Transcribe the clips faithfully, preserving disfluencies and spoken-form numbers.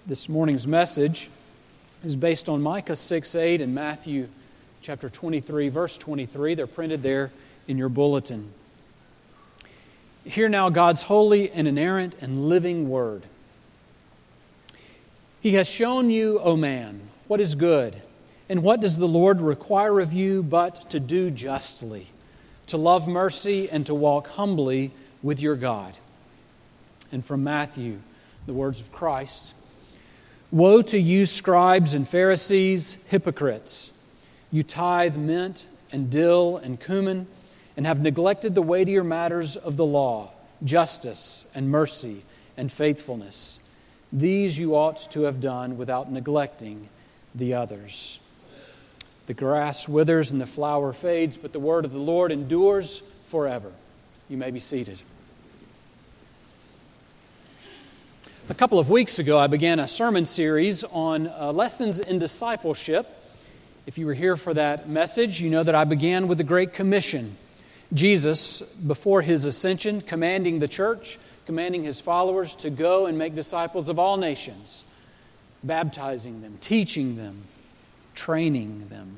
This morning's message is based on Micah six eight and Matthew chapter twenty-three, verse twenty-three. They're printed there in your bulletin. Hear now God's holy and inerrant and living word. He has shown you, O man, what is good, and what does the Lord require of you but to do justly, to love mercy, and to walk humbly with your God. And from Matthew, the words of Christ. Woe to you, scribes and Pharisees, hypocrites! You tithe mint and dill and cumin, and have neglected the weightier matters of the law, justice and mercy and faithfulness. These you ought to have done without neglecting the others. The grass withers and the flower fades, but the word of the Lord endures forever. You may be seated. A couple of weeks ago, I began a sermon series on uh, lessons in discipleship. If you were here for that message, you know that I began with the Great Commission. Jesus, before His ascension, commanding the church, commanding His followers to go and make disciples of all nations, baptizing them, teaching them, training them.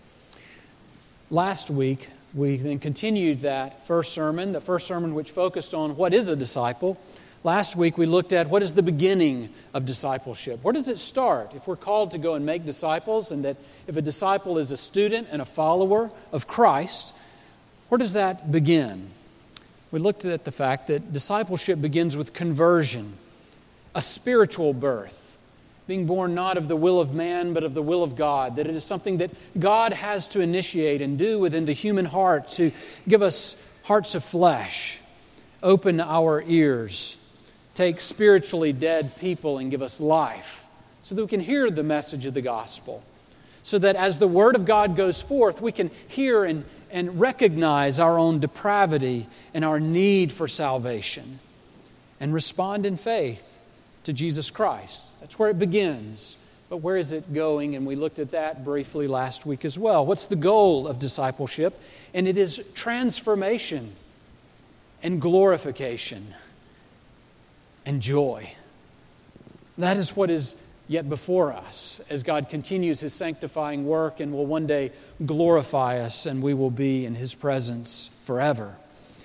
Last week, we then continued that first sermon, the first sermon which focused on what is a disciple. Last week, we looked at what is the beginning of discipleship. Where does it start? If we're called to go and make disciples, and that if a disciple is a student and a follower of Christ, where does that begin? We looked at the fact that discipleship begins with conversion, a spiritual birth, being born not of the will of man, but of the will of God, that it is something that God has to initiate and do within the human heart to give us hearts of flesh, open our ears, take spiritually dead people and give us life so that we can hear the message of the gospel, so that as the Word of God goes forth, we can hear and, and recognize our own depravity and our need for salvation and respond in faith to Jesus Christ. That's where it begins. But where is it going? And we looked at that briefly last week as well. What's the goal of discipleship? And it is transformation and glorification and joy. That is what is yet before us as God continues His sanctifying work and will one day glorify us, and we will be in His presence forever.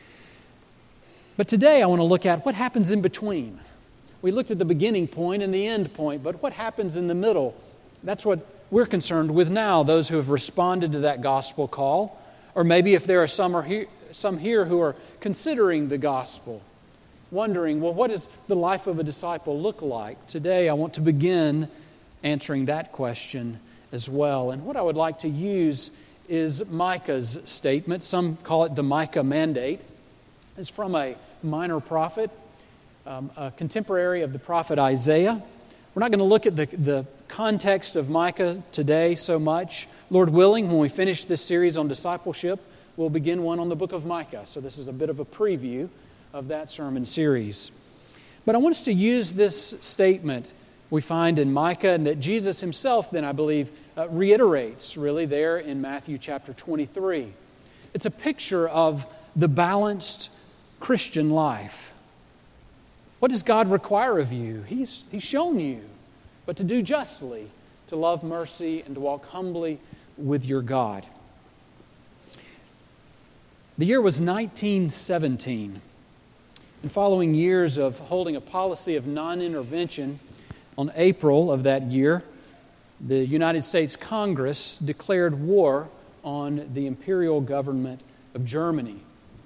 But today I want to look at what happens in between. We looked at the beginning point and the end point, but what happens in the middle? That's what we're concerned with now, those who have responded to that gospel call, or maybe if there are some, are here, some here who are considering the gospel, wondering, well, what does the life of a disciple look like? Today I want to begin answering that question as well. And what I would like to use is Micah's statement. Some call it the Micah Mandate. It's from a minor prophet, um, a contemporary of the prophet Isaiah. We're not going to look at the, the context of Micah today so much. Lord willing, when we finish this series on discipleship, we'll begin one on the book of Micah. So this is a bit of a preview of that sermon series. But I want us to use this statement we find in Micah, and that Jesus Himself then, I believe, uh, reiterates really there in Matthew chapter twenty-three. It's a picture of the balanced Christian life. What does God require of you? He's, he's shown you, but to do justly, to love mercy, and to walk humbly with your God. The year was nineteen seventeen. And following years of holding a policy of non-intervention, on April of that year, the United States Congress declared war on the imperial government of Germany.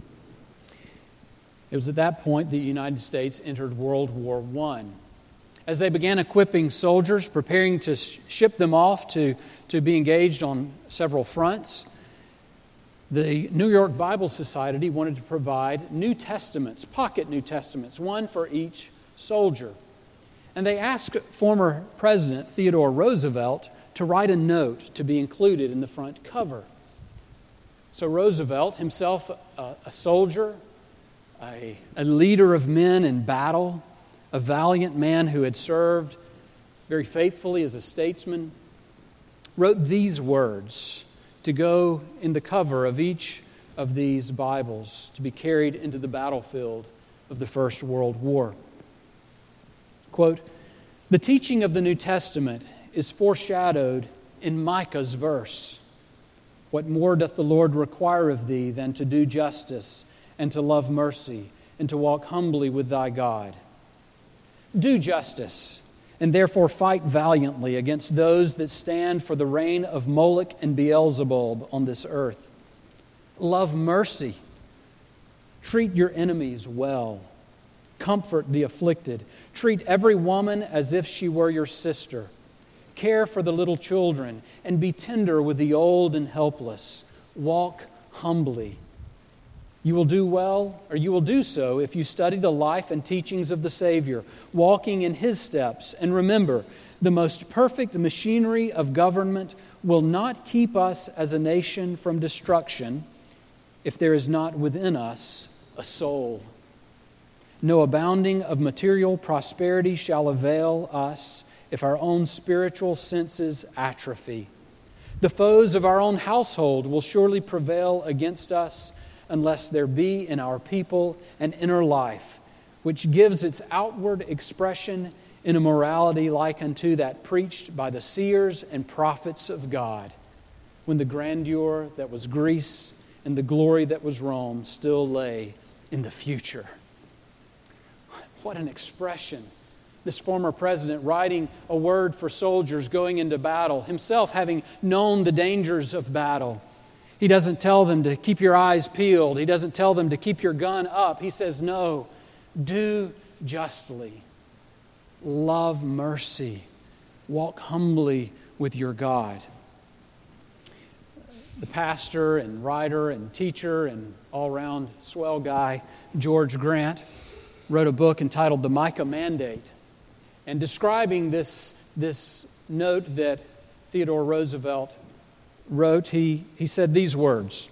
It was at that point the United States entered World War One. As they began equipping soldiers, preparing to ship them off to, to be engaged on several fronts, the New York Bible Society wanted to provide New Testaments, pocket New Testaments, one for each soldier. And they asked former President Theodore Roosevelt to write a note to be included in the front cover. So Roosevelt, himself a, a soldier, a, a leader of men in battle, a valiant man who had served very faithfully as a statesman, wrote these words to go in the cover of each of these Bibles to be carried into the battlefield of the First World War. Quote, The teaching of the New Testament is foreshadowed in Micah's verse. What more doth the Lord require of thee than to do justice and to love mercy and to walk humbly with thy God? Do justice, and therefore fight valiantly against those that stand for the reign of Moloch and Beelzebub on this earth. Love mercy. Treat your enemies well. Comfort the afflicted. Treat every woman as if she were your sister. Care for the little children, and be tender with the old and helpless. Walk humbly. You will do well, or you will do so, if you study the life and teachings of the Savior, walking in His steps. And remember, the most perfect machinery of government will not keep us as a nation from destruction if there is not within us a soul. No abounding of material prosperity shall avail us if our own spiritual senses atrophy. The foes of our own household will surely prevail against us unless there be in our people an inner life, which gives its outward expression in a morality like unto that preached by the seers and prophets of God, when the grandeur that was Greece and the glory that was Rome still lay in the future. What an expression. This former president writing a word for soldiers going into battle, himself having known the dangers of battle. He doesn't tell them to keep your eyes peeled. He doesn't tell them to keep your gun up. He says, no, do justly. Love mercy. Walk humbly with your God. The pastor and writer and teacher and all-around swell guy, George Grant, wrote a book entitled The Micah Mandate. And describing this, this note that Theodore Roosevelt wrote, he, he said these words.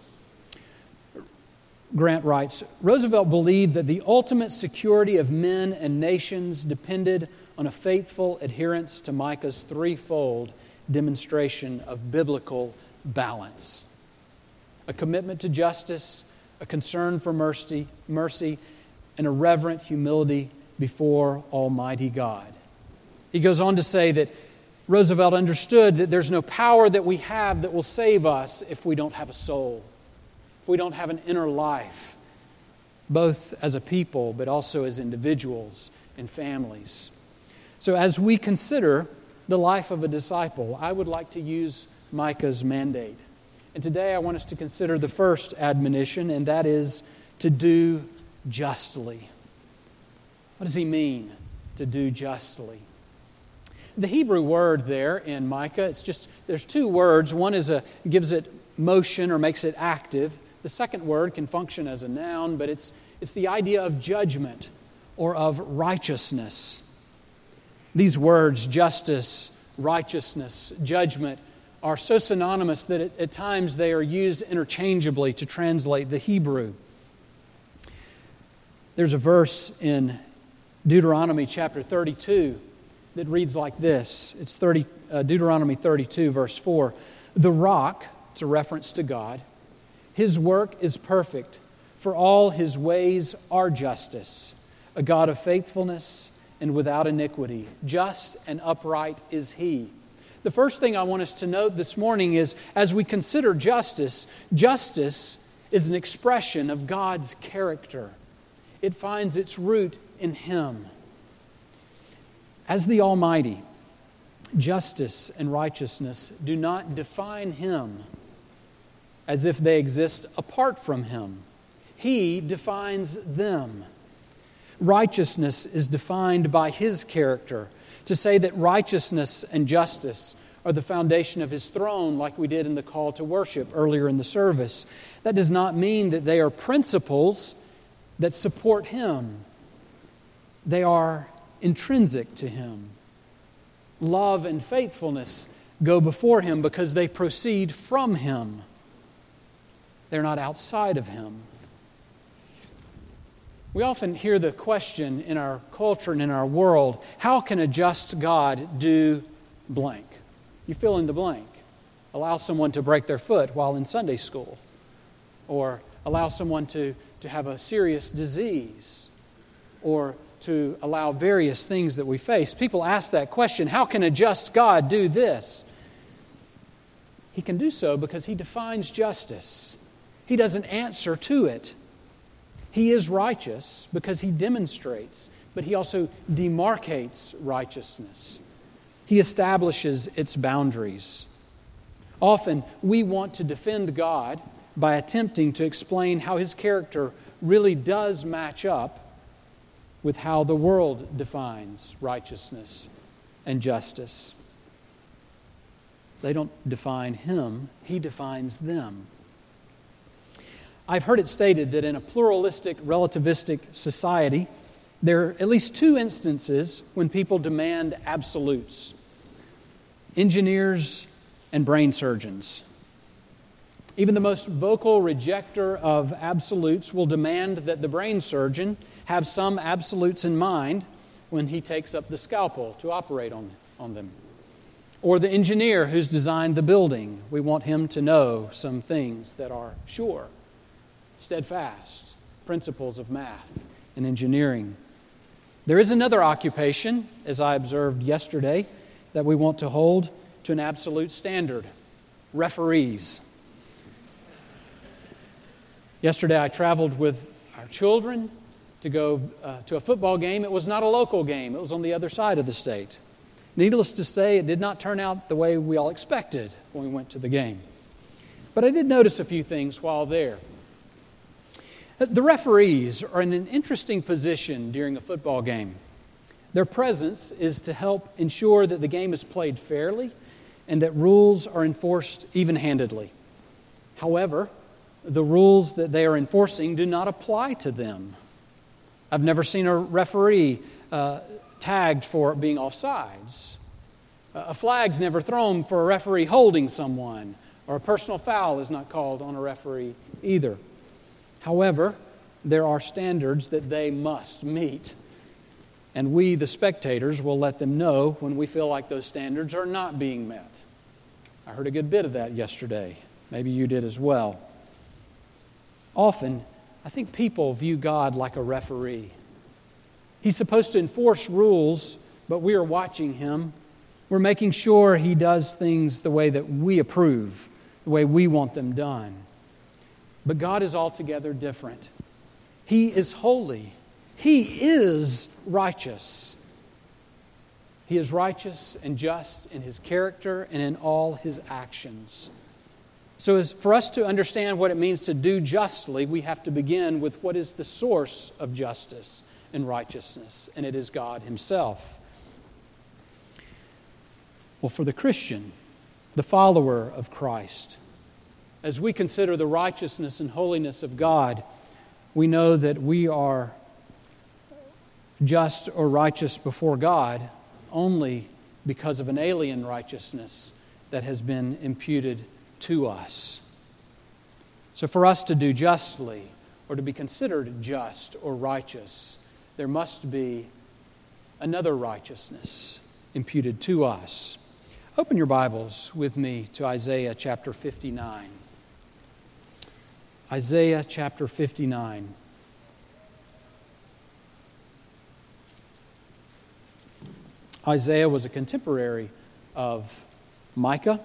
Grant writes, Roosevelt believed that the ultimate security of men and nations depended on a faithful adherence to Micah's threefold demonstration of biblical balance. A commitment to justice, a concern for mercy, mercy, and a reverent humility before Almighty God. He goes on to say that Roosevelt understood that there's no power that we have that will save us if we don't have a soul, if we don't have an inner life, both as a people but also as individuals and families. So as we consider the life of a disciple, I would like to use Micah's mandate. And today I want us to consider the first admonition, and that is to do justly. What does he mean, to do justly? The Hebrew word there in Micah, it's just, there's two words. One is a gives it motion or makes it active. The second word can function as a noun, but it's it's the idea of judgment or of righteousness. These words, justice, righteousness, judgment, are so synonymous that at, at times they are used interchangeably to translate the Hebrew. There's a verse in Deuteronomy chapter thirty-two that reads like this. It's thirty, uh, Deuteronomy thirty-two, verse four. The rock, it's a reference to God, His work is perfect, for all His ways are justice, a God of faithfulness and without iniquity. Just and upright is He. The first thing I want us to note this morning is, as we consider justice, justice is an expression of God's character. It finds its root in Him. As the Almighty, justice and righteousness do not define Him as if they exist apart from Him. He defines them. Righteousness is defined by His character. To say that righteousness and justice are the foundation of His throne, like we did in the call to worship earlier in the service, that does not mean that they are principles that support Him. They are intrinsic to Him. Love and faithfulness go before Him because they proceed from Him. They're not outside of Him. We often hear the question in our culture and in our world, how can a just God do blank? You fill in the blank. Allow someone to break their foot while in Sunday school. Or allow someone to, to have a serious disease. Or to allow various things that we face. People ask that question, how can a just God do this? He can do so because He defines justice. He doesn't answer to it. He is righteous because He demonstrates, but He also demarcates righteousness. He establishes its boundaries. Often, we want to defend God by attempting to explain how His character really does match up with how the world defines righteousness and justice. They don't define Him, He defines them. I've heard it stated that in a pluralistic, relativistic society, there are at least two instances when people demand absolutes: engineers and brain surgeons. Even the most vocal rejecter of absolutes will demand that the brain surgeon have some absolutes in mind when he takes up the scalpel to operate on, on them. Or the engineer who's designed the building, we want him to know some things that are sure, steadfast, principles of math and engineering. There is another occupation, as I observed yesterday, that we want to hold to an absolute standard: referees. Yesterday I traveled with our children to go uh, to a football game. It was not a local game. It was on the other side of the state. Needless to say, it did not turn out the way we all expected when we went to the game. But I did notice a few things while there. The referees are in an interesting position during a football game. Their presence is to help ensure that the game is played fairly and that rules are enforced even-handedly. However, the rules that they are enforcing do not apply to them. I've never seen a referee uh, tagged for being offsides. A flag's never thrown for a referee holding someone, or a personal foul is not called on a referee either. However, there are standards that they must meet, and we, the spectators, will let them know when we feel like those standards are not being met. I heard a good bit of that yesterday. Maybe you did as well. Often, I think people view God like a referee. He's supposed to enforce rules, but we are watching Him. We're making sure He does things the way that we approve, the way we want them done. But God is altogether different. He is holy. He is righteous. He is righteous and just in His character and in all His actions. So as for us to understand what it means to do justly, we have to begin with what is the source of justice and righteousness, and it is God Himself. Well, for the Christian, the follower of Christ, as we consider the righteousness and holiness of God, we know that we are just or righteous before God only because of an alien righteousness that has been imputed to us. So for us to do justly, or to be considered just or righteous, there must be another righteousness imputed to us. Open your Bibles with me to Isaiah chapter fifty-nine. Isaiah chapter fifty-nine. Isaiah was a contemporary of Micah.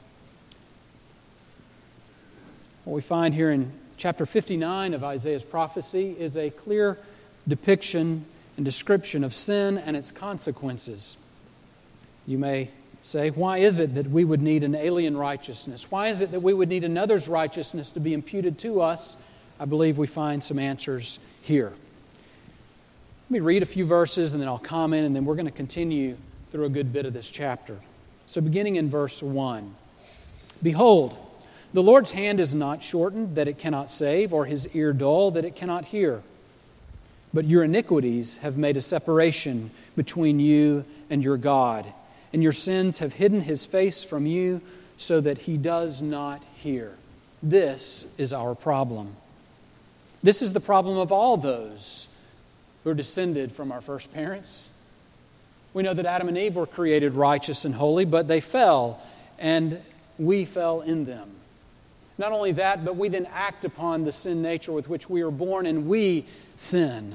What we find here in chapter fifty-nine of Isaiah's prophecy is a clear depiction and description of sin and its consequences. You may say, why is it that we would need an alien righteousness? Why is it that we would need another's righteousness to be imputed to us? I believe we find some answers here. Let me read a few verses and then I'll comment, and then we're going to continue through a good bit of this chapter. So beginning in verse one. Behold, the Lord's hand is not shortened that it cannot save, or His ear dull that it cannot hear. But your iniquities have made a separation between you and your God, and your sins have hidden His face from you so that He does not hear. This is our problem. This is the problem of all those who are descended from our first parents. We know that Adam and Eve were created righteous and holy, but they fell, and we fell in them. Not only that, but we then act upon the sin nature with which we are born, and we sin.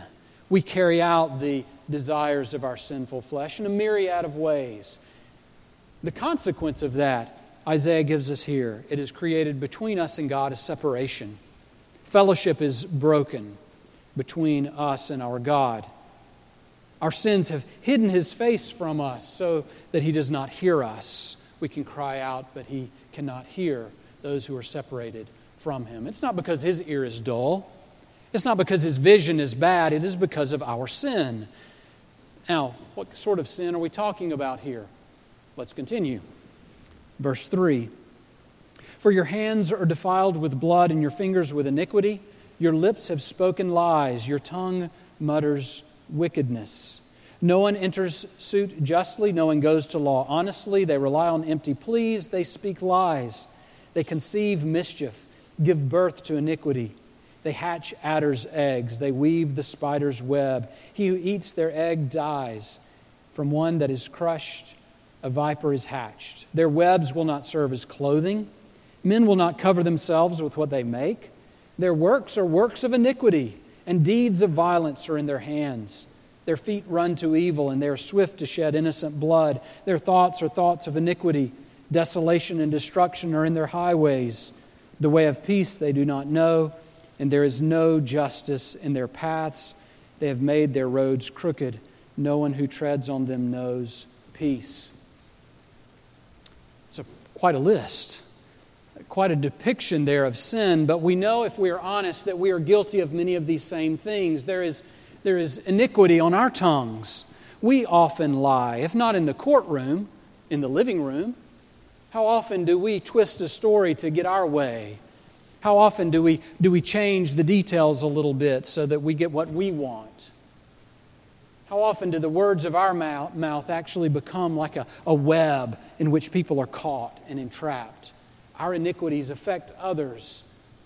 We carry out the desires of our sinful flesh in a myriad of ways. The consequence of that, Isaiah gives us here. It has created between us and God a separation. Fellowship is broken between us and our God. Our sins have hidden His face from us so that He does not hear us. We can cry out, but He cannot hear those who are separated from Him. It's not because His ear is dull. It's not because His vision is bad. It is because of our sin. Now, what sort of sin are we talking about here? Let's continue. Verse three. For your hands are defiled with blood and your fingers with iniquity. Your lips have spoken lies. Your tongue mutters wickedness. No one enters suit justly. No one goes to law honestly. They rely on empty pleas. They speak lies. They conceive mischief, give birth to iniquity. They hatch adder's eggs. They weave the spider's web. He who eats their egg dies. From one that is crushed, a viper is hatched. Their webs will not serve as clothing. Men will not cover themselves with what they make. Their works are works of iniquity, and deeds of violence are in their hands. Their feet run to evil, and they are swift to shed innocent blood. Their thoughts are thoughts of iniquity. Desolation and destruction are in their highways. The way of peace they do not know, and there is no justice in their paths. They have made their roads crooked. No one who treads on them knows peace. It's a, quite a list, quite a depiction there of sin, but we know, if we are honest, that we are guilty of many of these same things. There is, there is iniquity on our tongues. We often lie, if not in the courtroom, in the living room. How often do we twist a story to get our way? How often do we do we change the details a little bit so that we get what we want? How often do the words of our mouth, mouth actually become like a, a web in which people are caught and entrapped? Our iniquities affect others.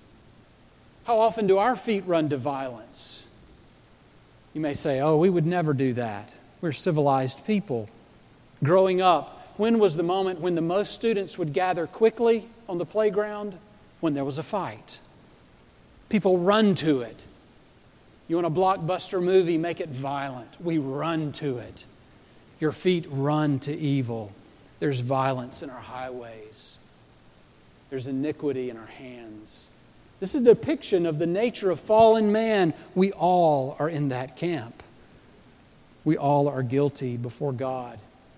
How often do our feet run to violence? You may say, oh, we would never do that. We're civilized people. Growing up, when was the moment when the most students would gather quickly on the playground? When there was a fight. People run to it. You want a blockbuster movie, make it violent. We run to it. Your feet run to evil. There's violence in our highways. There's iniquity in our hands. This is a depiction of the nature of fallen man. We all are in that camp. We all are guilty before God.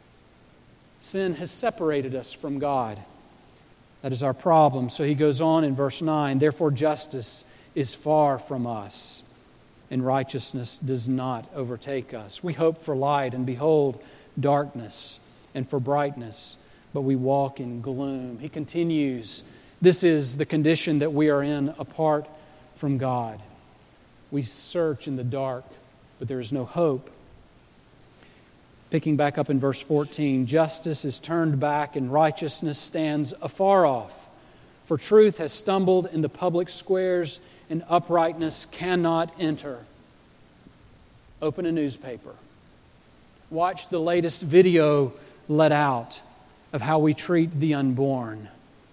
Sin has separated us from God. That is our problem. So he goes on in verse nine, therefore justice is far from us, and righteousness does not overtake us. We hope for light, and behold, darkness, and for brightness, but we walk in gloom. He continues, this is the condition that we are in apart from God. We search in the dark, but there is no hope. Picking back up in verse fourteen, justice is turned back and righteousness stands afar off. For truth has stumbled in the public squares and uprightness cannot enter. Open a newspaper. Watch the latest video let out of how we treat the unborn.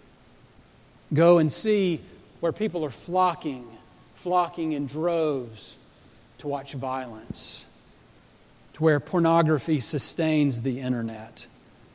Go and see where people are flocking, flocking in droves to watch violence, to where pornography sustains the internet.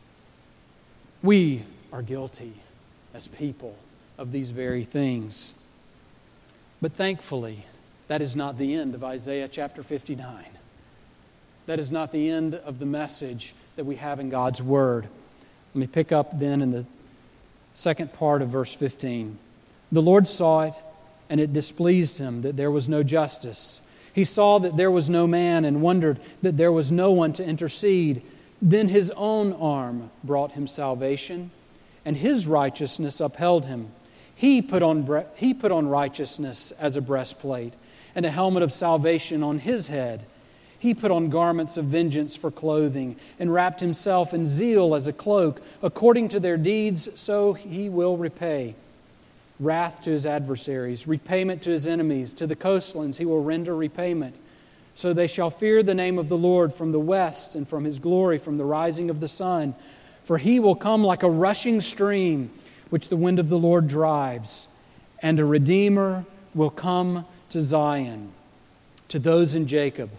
We are guilty as people of these very things. But thankfully, that is not the end of Isaiah chapter fifty-nine. That is not the end of the message that we have in God's Word. Let me pick up then in the second part of verse fifteen. The Lord saw it, and it displeased Him that there was no justice. He saw that there was no man and wondered that there was no one to intercede. Then His own arm brought Him salvation, and His righteousness upheld Him. He put on, he put on righteousness as a breastplate, and a helmet of salvation on His head. He put on garments of vengeance for clothing, and wrapped Himself in zeal as a cloak. According to their deeds, so He will repay. Wrath to His adversaries, repayment to His enemies. To the coastlands He will render repayment. So they shall fear the name of the Lord from the west, and from His glory from the rising of the sun. For He will come like a rushing stream, which the wind of the Lord drives. And a Redeemer will come to Zion, to those in Jacob,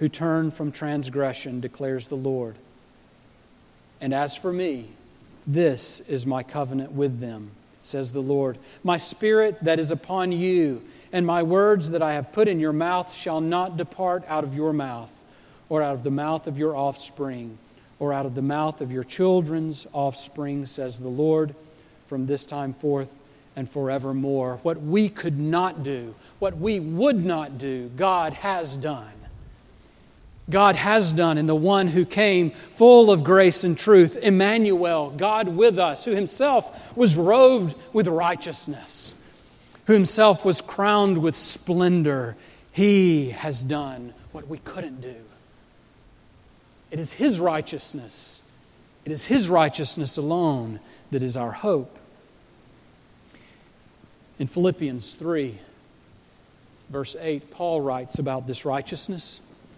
who turn from transgression, declares the Lord. And as for me, this is my covenant with them, says the Lord. My Spirit that is upon you, and my words that I have put in your mouth shall not depart out of your mouth, or out of the mouth of your offspring, or out of the mouth of your children's offspring, says the Lord, from this time forth and forevermore. What we could not do, what we would not do, God has done. God has done in the one who came full of grace and truth, Emmanuel, God with us, who Himself was robed with righteousness, who Himself was crowned with splendor. He has done what we couldn't do. It is His righteousness. It is His righteousness alone that is our hope. In Philippians three, verse eight, Paul writes about this righteousness.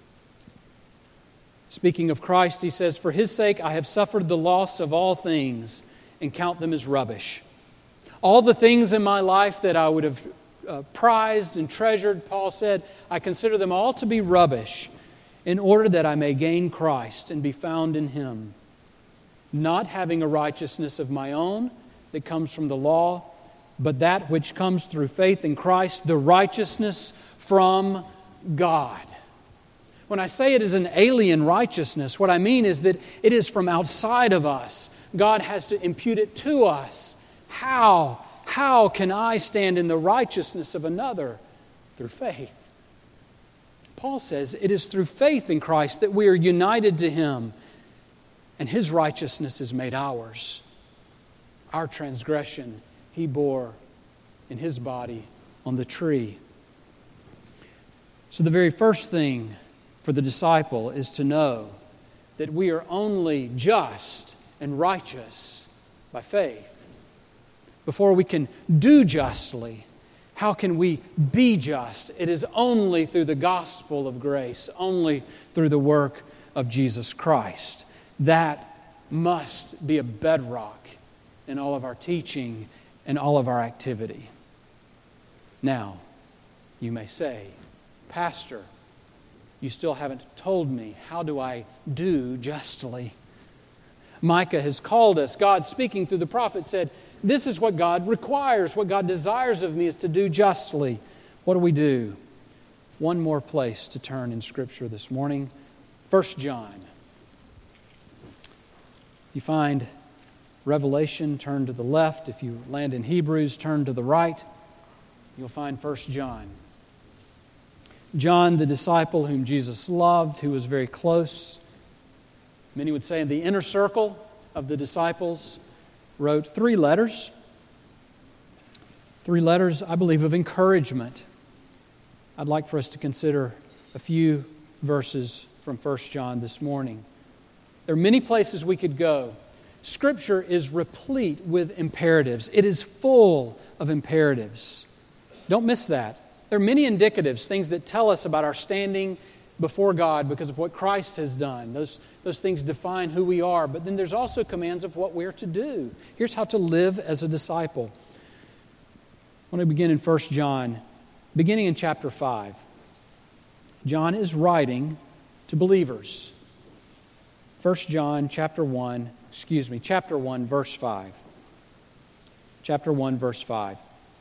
Speaking of Christ, he says, "For His sake I have suffered the loss of all things and count them as rubbish." All the things in my life that I would have uh, prized and treasured, Paul said, I consider them all to be rubbish in order that I may gain Christ and be found in Him, not having a righteousness of my own that comes from the law, but that which comes through faith in Christ, the righteousness from God. When I say it is an alien righteousness, what I mean is that it is from outside of us. God has to impute it to us. How? How can I stand in the righteousness of another? Through faith. Paul says it is through faith in Christ that we are united to Him, and His righteousness is made ours. Our transgression He bore in His body on the tree. So the very first thing for the disciple is to know that we are only just and righteous by faith. Before we can do justly, how can we be just? It is only through the gospel of grace, only through the work of Jesus Christ. That must be a bedrock in all of our teaching and all of our activity. Now, you may say, Pastor, you still haven't told me, how do I do justly? Micah has called us. God, speaking through the prophet, said, this is what God requires, what God desires of me is to do justly. What do we do? One more place to turn in Scripture this morning. First John. You find Revelation, turn to the left. If you land in Hebrews, turn to the right. You'll find First John. John, the disciple whom Jesus loved, who was very close, many would say in the inner circle of the disciples, wrote three letters. Three letters, I believe, of encouragement. I'd like for us to consider a few verses from First John this morning. There are many places we could go. Scripture is replete with imperatives. It is full of imperatives. Don't miss that. There are many indicatives, things that tell us about our standing before God because of what Christ has done. Those, those things define who we are. But then there's also commands of what we're to do. Here's how to live as a disciple. I want to begin in First John, beginning in chapter five. John is writing to believers. First John chapter one, excuse me, chapter one, verse five. Chapter one, verse five.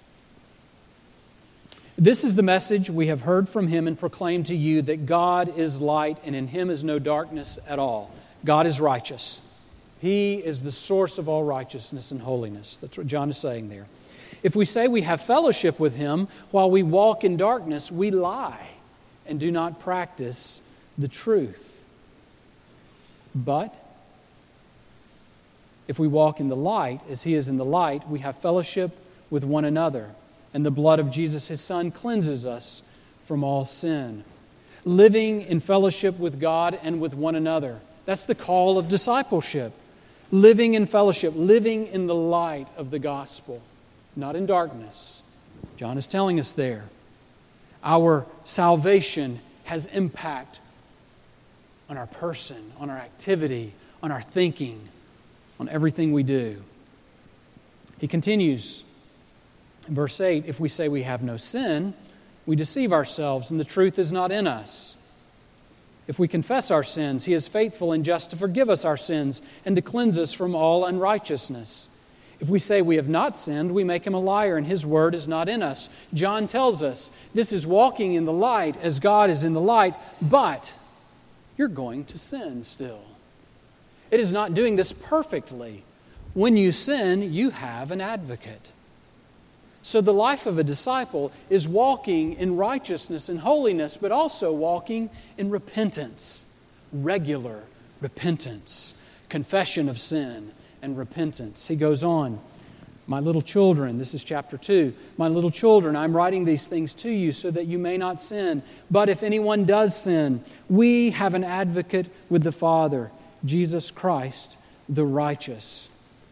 This is the message we have heard from Him and proclaimed to you, that God is light and in Him is no darkness at all. God is righteous. He is the source of all righteousness and holiness. That's what John is saying there. If we say we have fellowship with Him while we walk in darkness, we lie and do not practice the truth. But if we walk in the light as He is in the light, we have fellowship with one another. And the blood of Jesus, His Son, cleanses us from all sin. Living in fellowship with God and with one another. That's the call of discipleship. Living in fellowship, living in the light of the gospel, not in darkness. John is telling us there. Our salvation has impact on our person, on our activity, on our thinking, on everything we do. He continues. In verse eight, if we say we have no sin, we deceive ourselves and the truth is not in us. If we confess our sins, He is faithful and just to forgive us our sins and to cleanse us from all unrighteousness. If we say we have not sinned, we make Him a liar, and His word is not in us. John tells us this is walking in the light as God is in the light, but you're going to sin still. It is not doing this perfectly. When you sin, you have an advocate. So the life of a disciple is walking in righteousness and holiness, but also walking in repentance, regular repentance, confession of sin and repentance. He goes on, my little children, this is chapter two, my little children, I'm writing these things to you so that you may not sin. But if anyone does sin, we have an advocate with the Father, Jesus Christ, the righteous.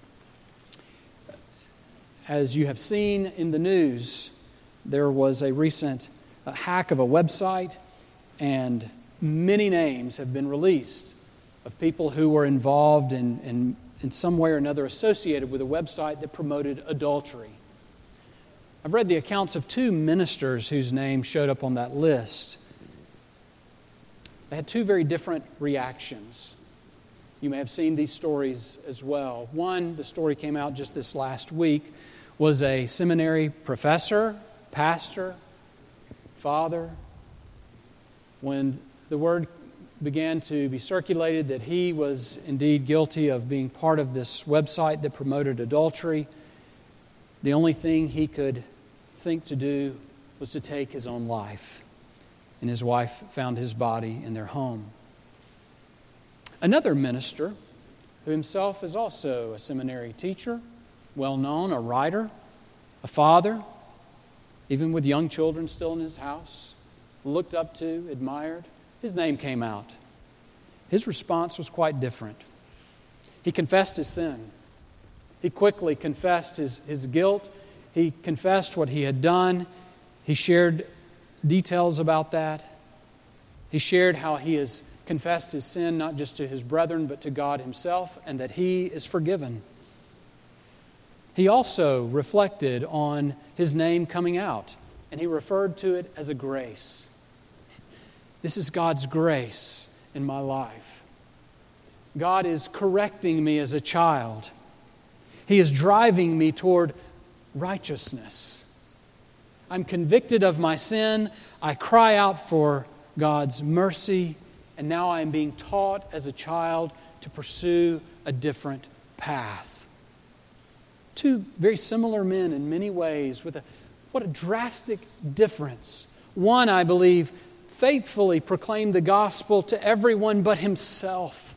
As you have seen in the news, there was a recent uh, hack of a website, and many names have been released of people who were involved in, in, in some way or another associated with a website that promoted adultery. I've read the accounts of two ministers whose names showed up on that list. They had two very different reactions. You may have seen these stories as well. One, the story came out just this last week, was a seminary professor, pastor, father. When the word began to be circulated that he was indeed guilty of being part of this website that promoted adultery, the only thing he could think to do was to take his own life. And his wife found his body in their home. Another minister, who himself is also a seminary teacher, well-known, a writer, a father, even with young children still in his house, looked up to, admired, his name came out. His response was quite different. He confessed his sin. He quickly confessed his, his guilt. He confessed what he had done. He shared details about that. He shared how he has confessed his sin not just to his brethren but to God Himself, and that he is forgiven. He also reflected on his name coming out, and he referred to it as a grace. This is God's grace in my life. God is correcting me as a child. He is driving me toward righteousness. I'm convicted of my sin. I cry out for God's mercy, and now I am being taught as a child to pursue a different path. Two very similar men in many ways, with a what a drastic difference. One, I believe, faithfully proclaimed the gospel to everyone but himself.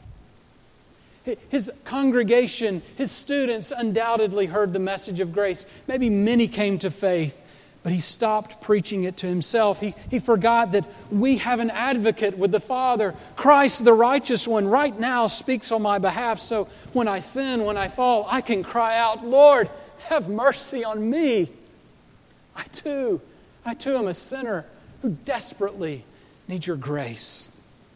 His congregation, his students undoubtedly heard the message of grace. Maybe many came to faith, but he stopped preaching it to himself. He, he forgot that we have an advocate with the Father. Christ, the righteous one, right now speaks on my behalf. So when I sin, when I fall, I can cry out, Lord, have mercy on me. I too, I too am a sinner who desperately needs your grace.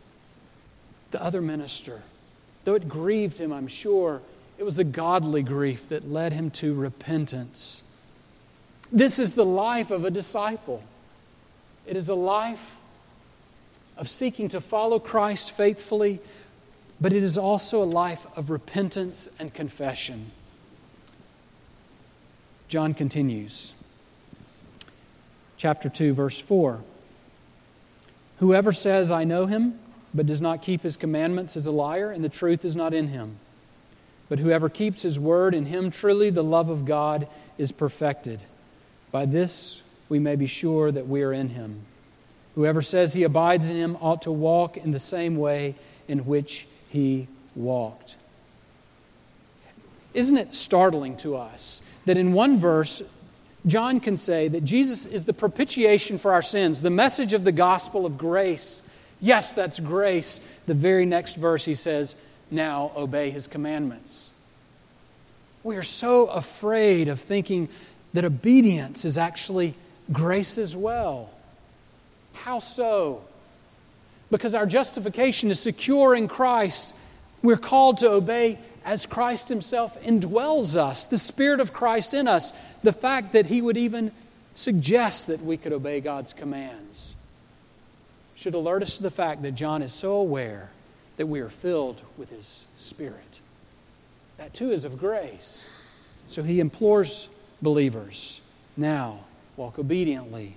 The other minister, though it grieved him, I'm sure, it was a godly grief that led him to repentance. This is the life of a disciple. It is a life of seeking to follow Christ faithfully, but it is also a life of repentance and confession. John continues. Chapter two, verse four. Whoever says, I know him, but does not keep his commandments is a liar, and the truth is not in him. But whoever keeps his word, in him truly the love of God is perfected. By this we may be sure that we are in him. Whoever says he abides in him ought to walk in the same way in which he walked. Isn't it startling to us that in one verse, John can say that Jesus is the propitiation for our sins, the message of the gospel of grace. Yes, that's grace. The very next verse he says, now obey his commandments. We are so afraid of thinking that obedience is actually grace as well. How so? Because our justification is secure in Christ. We're called to obey as Christ Himself indwells us, the Spirit of Christ in us, the fact that He would even suggest that we could obey God's commands should alert us to the fact that John is so aware that we are filled with His Spirit. That too is of grace. So he implores believers, now walk obediently.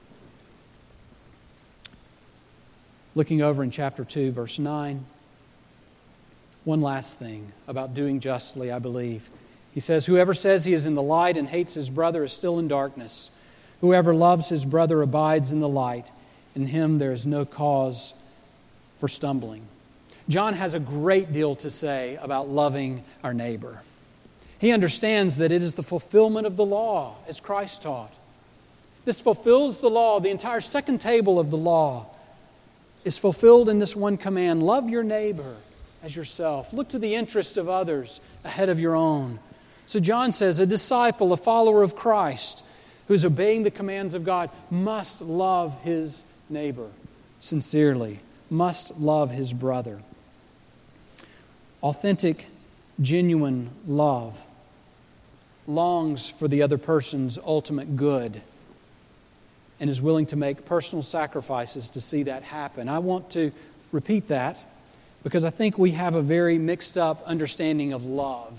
Looking over in chapter two, verse nine, one last thing about doing justly, I believe. He says, whoever says he is in the light and hates his brother is still in darkness. Whoever loves his brother abides in the light. In him there is no cause for stumbling. John has a great deal to say about loving our neighbor. He understands that it is the fulfillment of the law, as Christ taught. This fulfills the law. The entire second table of the law is fulfilled in this one command. Love your neighbor as yourself. Look to the interest of others ahead of your own. So John says, a disciple, a follower of Christ, who is obeying the commands of God, must love his neighbor sincerely, must love his brother. Authentic, genuine love longs for the other person's ultimate good and is willing to make personal sacrifices to see that happen. I want to repeat that because I think we have a very mixed up understanding of love.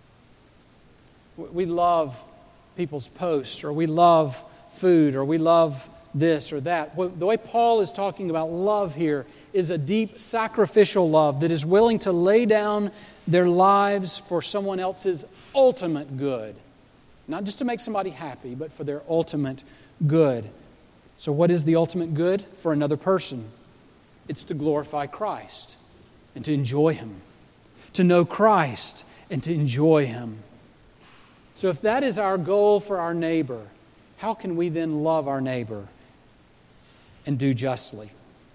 We love people's posts, or we love food, or we love this or that. The way Paul is talking about love here is a deep sacrificial love that is willing to lay down their lives for someone else's ultimate good. Not just to make somebody happy, but for their ultimate good. So what is the ultimate good for another person? It's to glorify Christ and to enjoy Him. To know Christ and to enjoy Him. So if that is our goal for our neighbor, how can we then love our neighbor and do justly?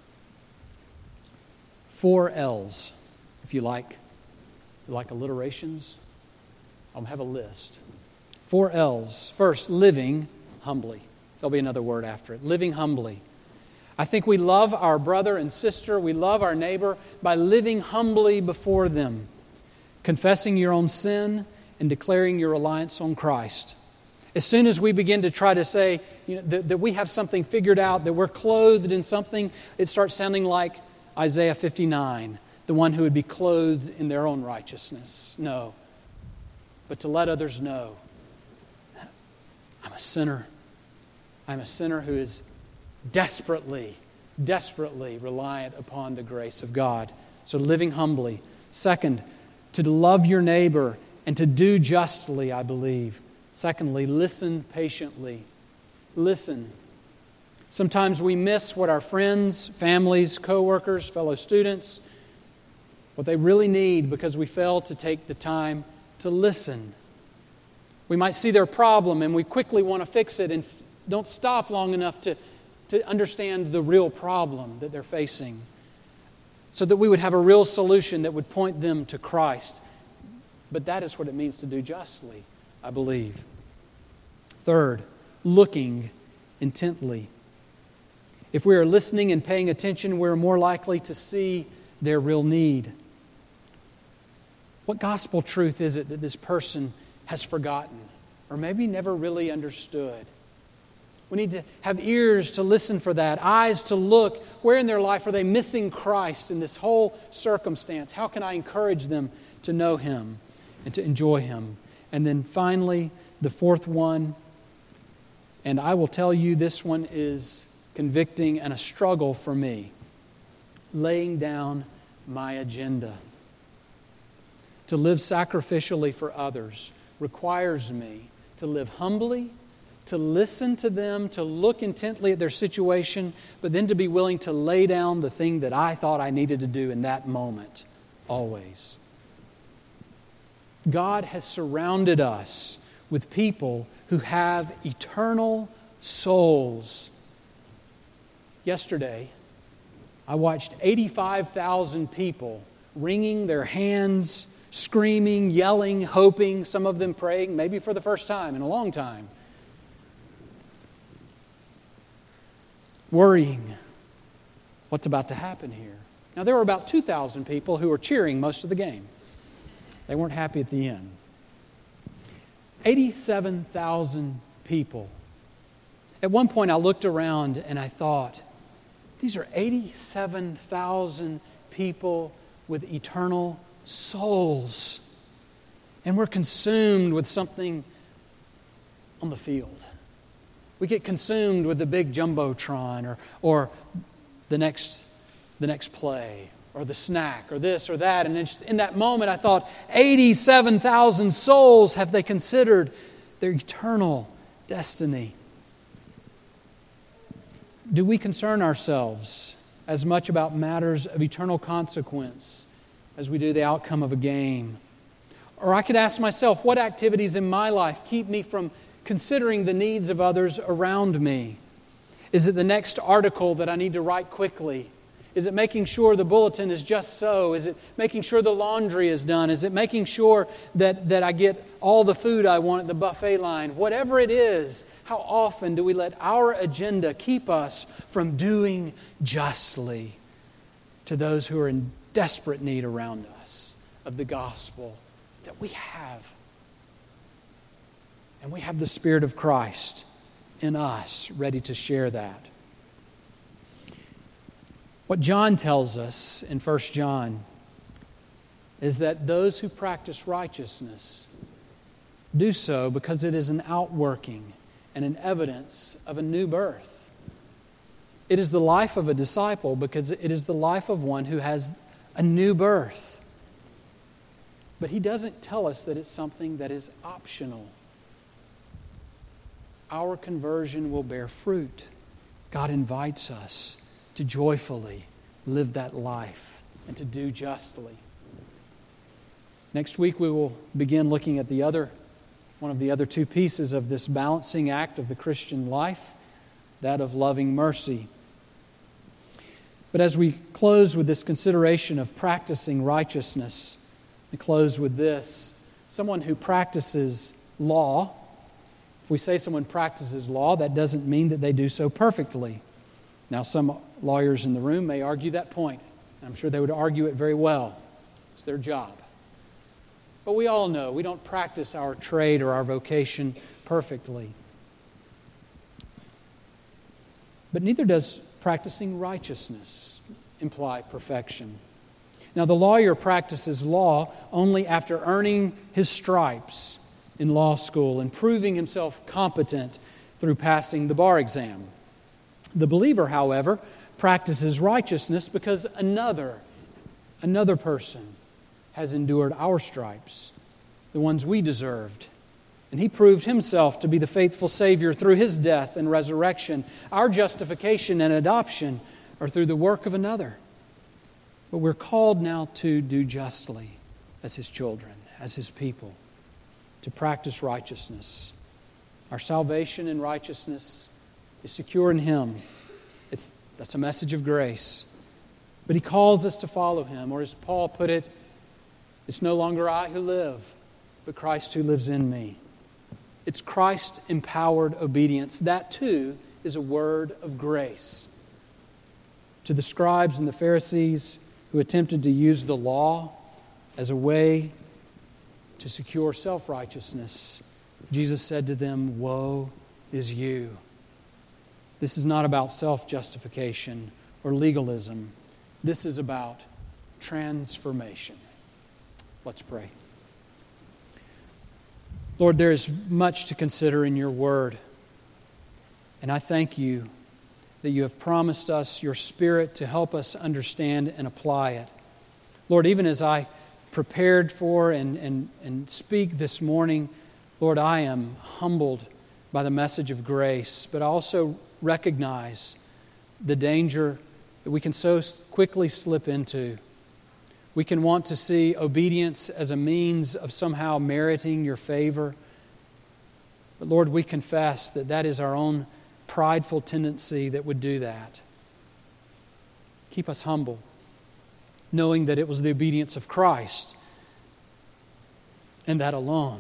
Four L's, if you like. If you like alliterations, I'll have a list. Four L's. First, living humbly. There'll be another word after it. Living humbly. I think we love our brother and sister, we love our neighbor by living humbly before them, confessing your own sin and declaring your reliance on Christ. As soon as we begin to try to say you know, that, that we have something figured out, that we're clothed in something, it starts sounding like Isaiah fifty-nine, the one who would be clothed in their own righteousness. No, but to let others know, I'm a sinner. I'm a sinner who is desperately, desperately reliant upon the grace of God. So living humbly. Second, to love your neighbor and to do justly, I believe. Secondly, listen patiently. Listen. Sometimes we miss what our friends, families, co-workers, fellow students, what they really need because we fail to take the time to listen. We might see their problem and we quickly want to fix it and don't stop long enough to, to understand the real problem that they're facing so that we would have a real solution that would point them to Christ. But that is what it means to do justly, I believe. Third, looking intently. If we are listening and paying attention, we're more likely to see their real need. What gospel truth is it that this person has forgotten or maybe never really understood? We need to have ears to listen for that, eyes to look. Where in their life are they missing Christ in this whole circumstance? How can I encourage them to know Him and to enjoy Him? And then finally, the fourth one, and I will tell you this one is convicting and a struggle for me. Laying down my agenda. To live sacrificially for others requires me to live humbly, to listen to them, to look intently at their situation, but then to be willing to lay down the thing that I thought I needed to do in that moment, always. God has surrounded us with people who have eternal souls. Yesterday, I watched eighty-five thousand people wringing their hands, screaming, yelling, hoping, some of them praying, maybe for the first time in a long time. Worrying, what's about to happen here? Now, there were about two thousand people who were cheering most of the game. They weren't happy at the end. eighty-seven thousand people. At one point, I looked around and I thought, These are eighty-seven thousand people with eternal souls. And we're consumed with something on the field. We get consumed with the big jumbotron or, or the next, the next play or the snack or this or that. And just in that moment I thought, eighty-seven thousand souls, have they considered their eternal destiny? Do we concern ourselves as much about matters of eternal consequence as we do the outcome of a game? Or I could ask myself, what activities in my life keep me from considering the needs of others around me? Is it the next article that I need to write quickly? Is it making sure the bulletin is just so? Is it making sure the laundry is done? Is it making sure that, that I get all the food I want at the buffet line? Whatever it is, how often do we let our agenda keep us from doing justly to those who are in desperate need around us of the gospel that we have? And we have the Spirit of Christ in us, ready to share that. What John tells us in First John is that those who practice righteousness do so because it is an outworking and an evidence of a new birth. It is the life of a disciple because it is the life of one who has a new birth. But he doesn't tell us that it's something that is optional. Our conversion will bear fruit. God invites us to joyfully live that life and to do justly. Next week we will begin looking at the other, one of the other two pieces of this balancing act of the Christian life, that of loving mercy. But as we close with this consideration of practicing righteousness, we close with this. Someone who practices law, if we say someone practices law, that doesn't mean that they do so perfectly. Now, some lawyers in the room may argue that point. I'm sure they would argue it very well. It's their job. But we all know we don't practice our trade or our vocation perfectly. But neither does practicing righteousness imply perfection. Now, the lawyer practices law only after earning his stripes in law school and proving himself competent through passing the bar exam. The believer, however, practices righteousness because another, another person has endured our stripes, the ones we deserved. And he proved himself to be the faithful Savior through his death and resurrection. Our justification and adoption are through the work of another. But we're called now to do justly as his children, as his people, to practice righteousness. Our salvation and righteousness is secure in him. It's, that's a message of grace. But he calls us to follow him, or as Paul put it, it's no longer I who live, but Christ who lives in me. It's Christ-empowered obedience. That too is a word of grace. To the scribes and the Pharisees who attempted to use the law as a way to secure self-righteousness, Jesus said to them, "Woe is you." This is not about self-justification or legalism. This is about transformation. Let's pray. Lord, there is much to consider in your word. And I thank you that you have promised us your Spirit to help us understand and apply it. Lord, even as I prepared for and, and, and speak this morning, Lord, I am humbled by the message of grace, but I also recognize the danger that we can so quickly slip into. We can want to see obedience as a means of somehow meriting your favor. But Lord, we confess that that is our own prideful tendency that would do that. Keep us humble, knowing that it was the obedience of Christ and that alone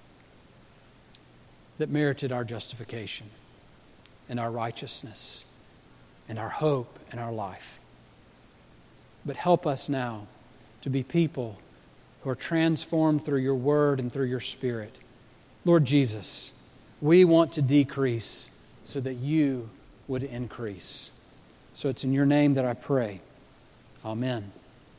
that merited our justification and our righteousness and our hope and our life. But help us now to be people who are transformed through your word and through your Spirit. Lord Jesus, we want to decrease so that you would increase. So it's in your name that I pray. Amen.